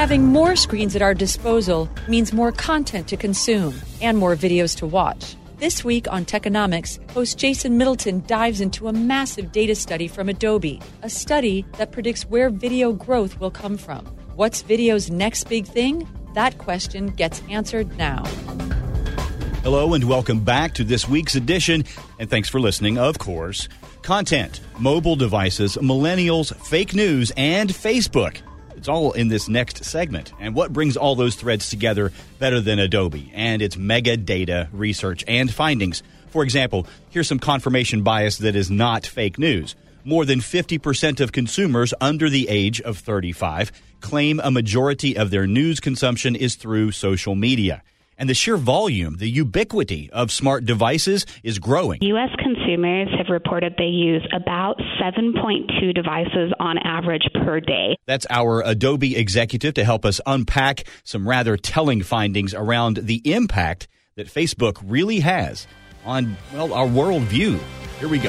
Having more screens at our disposal means more content to consume and more videos to watch. This week on Techonomics, host Jason Middleton dives into a massive data study from Adobe, a study that predicts where video growth will come from. What's video's next big thing? That question gets answered now. Hello and welcome back to this week's edition, and thanks for listening, of course. Content, mobile devices, millennials, fake news, and Facebook. It's all in this next segment. And what brings all those threads together better than Adobe and its mega data research and findings? For example, here's some confirmation bias that is not fake news. More than 50% of consumers under the age of 35 claim a majority of their news consumption is through social media. And the sheer volume, the ubiquity of smart devices is growing. U.S. consumers have reported they use about 7.2 devices on average per day. That's our Adobe executive to help us unpack some rather telling findings around the impact that Facebook really has on, well, our worldview. Here we go.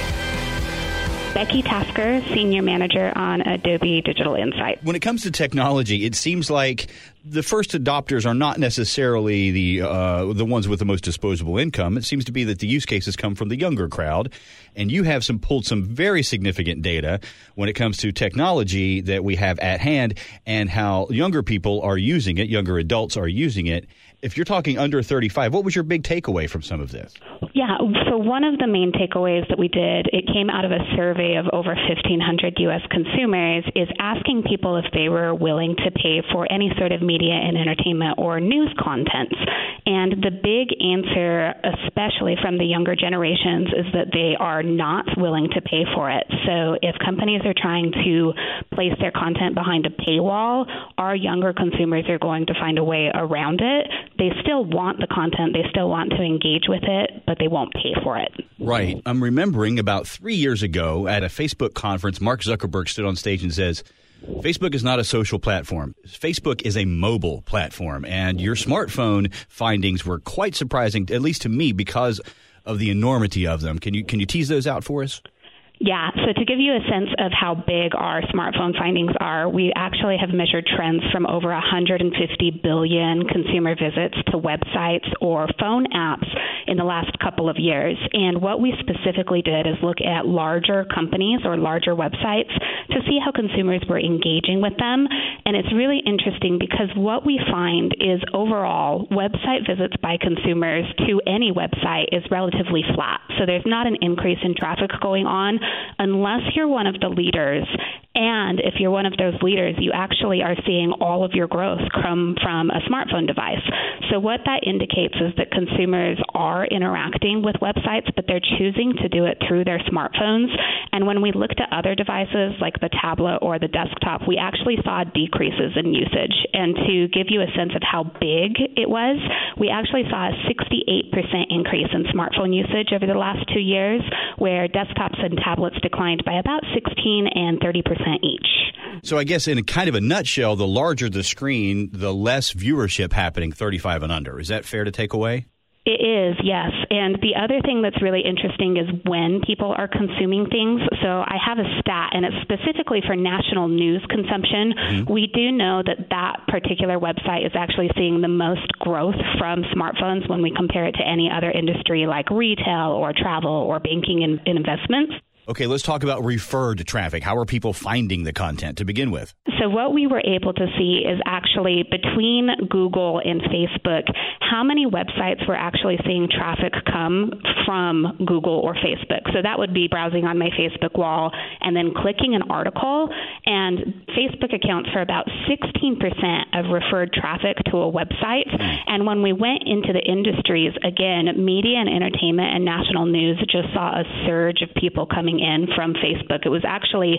Becky Tasker, Senior Manager on Adobe Digital Insight. When it comes to technology, it seems like the first adopters are not necessarily the ones with the most disposable income. It seems to be that the use cases come from the younger crowd. And you have pulled some very significant data when it comes to technology that we have at hand and how younger people are using it, younger adults are using it. If you're talking under 35, what was your big takeaway from some of this? Yeah, so one of the main takeaways that we did, it came out of a survey of over 1,500 U.S. consumers, is asking people if they were willing to pay for any sort of media and entertainment or news content. And the big answer, especially from the younger generations, is that they are not willing to pay for it. So if companies are trying to place their content behind a paywall, our younger consumers are going to find a way around it. They still want the content, they still want to engage with it, but they won't pay for it. Right. I'm remembering about 3 years ago at a Facebook conference, Mark Zuckerberg stood on stage and says, Facebook is not a social platform. Facebook is a mobile platform. And your smartphone findings were quite surprising, at least to me, because of the enormity of them. Can you tease those out for us? Yeah, so to give you a sense of how big our smartphone findings are, we actually have measured trends from over 150 billion consumer visits to websites or phone apps in the last couple of years. And what we specifically did is look at larger companies or larger websites to see how consumers were engaging with them. And it's really interesting because what we find is overall website visits by consumers to any website is relatively flat. So there's not an increase in traffic going on unless you're one of the leaders. And if you're one of those leaders, you actually are seeing all of your growth come from a smartphone device. So what that indicates is that consumers are interacting with websites, but they're choosing to do it through their smartphones. And when we looked at other devices like the tablet or the desktop, we actually saw decreases in usage. And to give you a sense of how big it was, we actually saw a 68% increase in smartphone usage over the last 2 years, where desktops and tablets declined by about 16 and 30% each. So I guess in a kind of a nutshell, the larger the screen, the less viewership happening 35 and under. Is that fair to take away? It is, yes. And the other thing that's really interesting is when people are consuming things. So I have a stat, and it's specifically for national news consumption. Mm-hmm. We do know that that particular website is actually seeing the most growth from smartphones when we compare it to any other industry like retail or travel or banking and investments. Okay, let's talk about referred traffic. How are people finding the content to begin with? So what we were able to see is actually between Google and Facebook, how many websites were actually seeing traffic come from Google or Facebook. So that would be browsing on my Facebook wall and then clicking an article. And Facebook accounts for about 16% of referred traffic to a website. And when we went into the industries, again, media and entertainment and national news just saw a surge of people coming in from Facebook. It was actually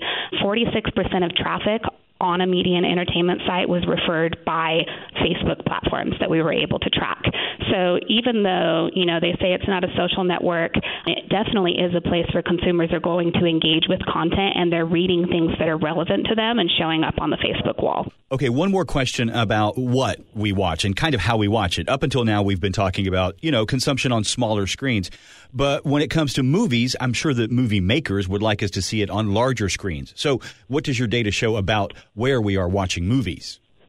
46% of traffic on a media and entertainment site was referred by Facebook platforms that we were able to track. So even though, they say it's not a social network, it definitely is a place where consumers are going to engage with content and they're reading things that are relevant to them and showing up on the Facebook wall. Okay, one more question about what we watch and kind of how we watch it. Up until now, we've been talking about, consumption on smaller screens. But when it comes to movies, I'm sure that movie makers would like us to see it on larger screens. So what does your data show about where we are watching movies?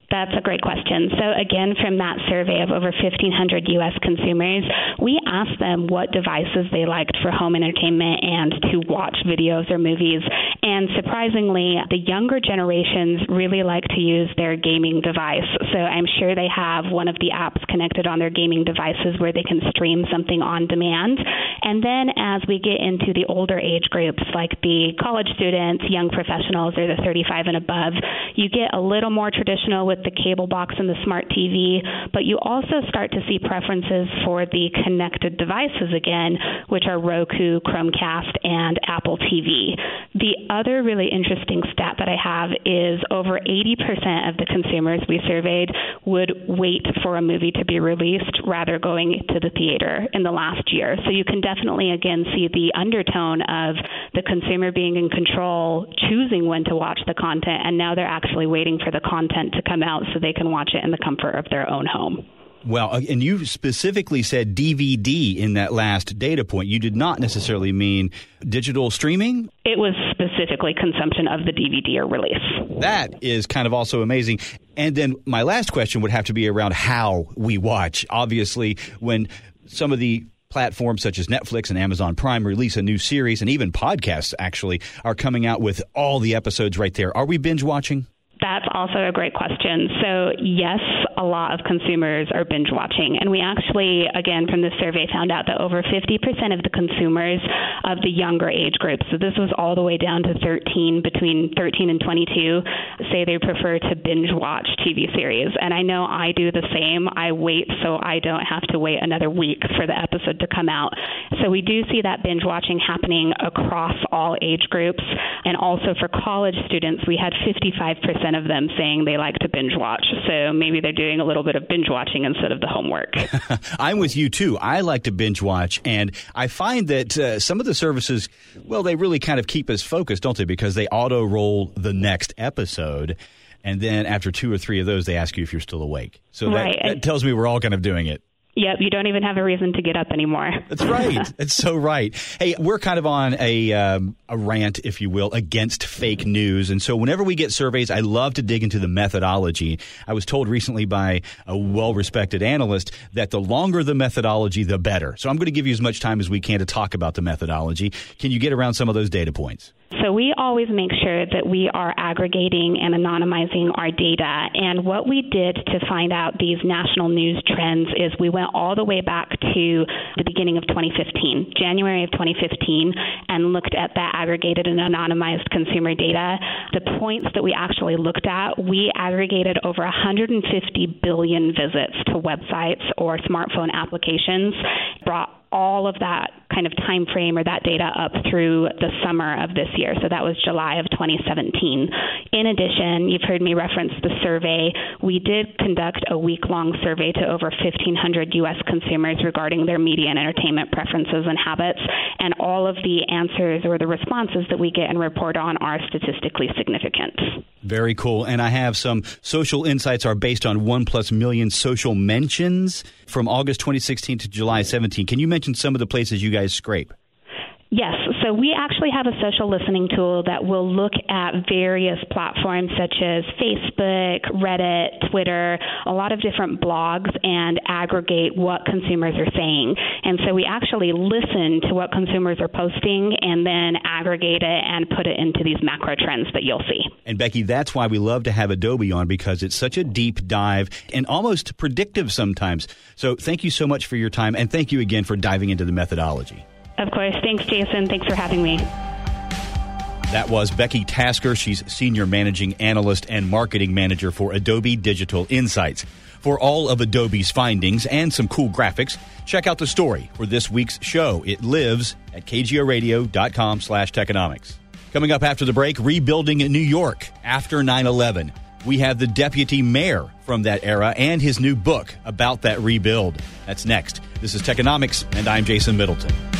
That's a great question. So again, from that survey of over 1,500 U.S. consumers, we asked them what devices they liked for home entertainment and to watch videos or movies. And surprisingly, the younger generations really like to use their gaming device. So I'm sure they have one of the apps connected on their gaming devices where they can stream something on demand. And then as we get into the older age groups, like the college students, young professionals, or the 35 and above, you get a little more traditional with the cable box and the smart TV, but you also start to see preferences for the connected devices again, which are Roku, Chromecast, and Apple TV. The other really interesting stat that I have is over 80% of the consumers we surveyed would wait for a movie to be released rather going to the theater in the last year. So you can definitely, again, see the undertone of the consumer being in control, choosing when to watch the content, and now they're actually waiting for the content to come out so they can watch it in the comfort of their own home. Well, and you specifically said DVD in that last data point. You did not necessarily mean digital streaming? It was specifically consumption of the DVD or release. That is kind of also amazing. And then my last question would have to be around how we watch. Obviously, when some of the platforms such as Netflix and Amazon Prime release a new series, and even podcasts actually are coming out with all the episodes right there. Are we binge watching? That's also a great question. So yes, a lot of consumers are binge watching. And we actually, again, from this survey found out that over 50% of the consumers of the younger age group, so this was all the way down to between 13 and 22, say they prefer to binge watch TV series. And I know I do the same. I wait so I don't have to wait another week for the episode to come out. So we do see that binge watching happening across all age groups. And also for college students, we had 55% of them saying they like to binge watch. So maybe they're doing a little bit of binge watching instead of the homework. I'm with you, too. I like to binge watch, and I find that some of the services, well, they really kind of keep us focused, don't they? Because they auto-roll the next episode, and then after 2 or 3 of those, they ask you if you're still awake. So that tells me we're all kind of doing it. Yep, you don't even have a reason to get up anymore. That's right. That's so right. Hey, we're kind of on a rant, if you will, against fake news. And so whenever we get surveys, I love to dig into the methodology. I was told recently by a well-respected analyst that the longer the methodology, the better. So I'm going to give you as much time as we can to talk about the methodology. Can you get around some of those data points? So we always make sure that we are aggregating and anonymizing our data. And what we did to find out these national news trends is we went all the way back to the beginning of 2015, January of 2015, and looked at that aggregated and anonymized consumer data. The points that we actually looked at, we aggregated over 150 billion visits to websites or smartphone applications, brought all of that kind of time frame or that data up through the summer of this year. So that was July of 2017. In addition, you've heard me reference the survey. We did conduct a week-long survey to over 1,500 U.S. consumers regarding their media and entertainment preferences and habits. And all of the answers or the responses that we get and report on are statistically significant. Very cool. And I have some social insights are based on 1+ million social mentions from August 2016 to July 17. Can you mention some of the places you guys scrape? Yes. So we actually have a social listening tool that will look at various platforms such as Facebook, Reddit, Twitter, a lot of different blogs, and aggregate what consumers are saying. And so we actually listen to what consumers are posting and then aggregate it and put it into these macro trends that you'll see. And Becky, that's why we love to have Adobe on, because it's such a deep dive and almost predictive sometimes. So thank you so much for your time, and thank you again for diving into the methodology. Of course. Thanks, Jason. Thanks for having me. That was Becky Tasker. She's Senior Managing Analyst and Marketing Manager for Adobe Digital Insights. For all of Adobe's findings and some cool graphics, check out the story for this week's show. It lives at kgoradio.com/techonomics. Coming up after the break, rebuilding New York after 9/11. We have the deputy mayor from that era and his new book about that rebuild. That's next. This is Techonomics, and I'm Jason Middleton.